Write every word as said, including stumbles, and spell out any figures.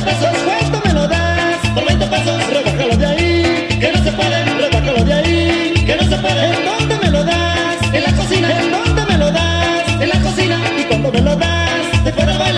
pesos, ¿cuánto me lo das? Por veinte pesos, rebájalo de ahí, que no se puede, rebájalo de ahí, que no se puede. ¿En dónde me lo das? En la cocina. ¿En dónde me lo das? En la cocina. ¿Y cuándo me lo das? Te fuera a